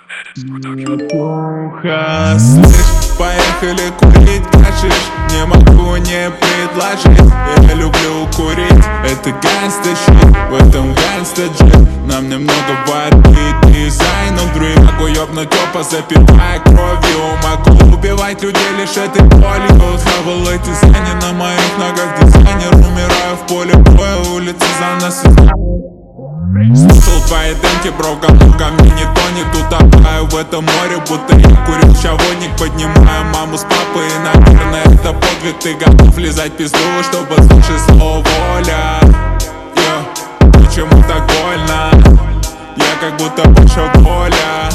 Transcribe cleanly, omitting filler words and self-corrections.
Плохо, слышь, поехали курить, гашиш. Не могу не предложить. Я люблю курить, это гангста щит, в этом гангста джип. Нам немного воды, дизайн внутри. Могу ёбнуть опа, запивая кровью. Могу убивать людей лишь этой болью. Слава эти знания на моих ногах. Дизайнер, умираю в поле боя. Улицы за нас. Слушал твои демки, бро, ко мне не тонет. Утопаю в этом море, будто я курю чаводник. Поднимаю маму с папой, и, наверное, это подвиг. Ты готов лизать пизду, чтобы слышать слово воля. Почему так больно? Я как будто больше воля.